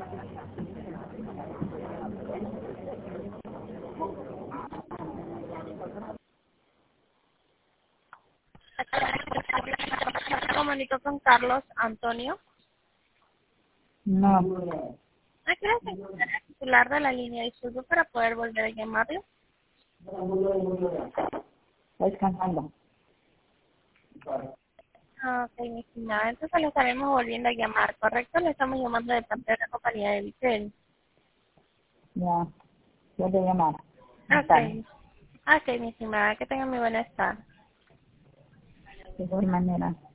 Me comunico con Carlos Antonio. No. ¿A qué hora se encuentra el titular de la línea de Isuzu para poder volver a llamarlo? Está descansando. Ok, mi estimada. Entonces le estaremos volviendo a llamar, ¿correcto? Le estamos llamando de parte de la compañía de Vicel. Ya. Yo te llamar. Ok. Ok, mi estimada. Que tenga muy buenas tardes. De igual manera.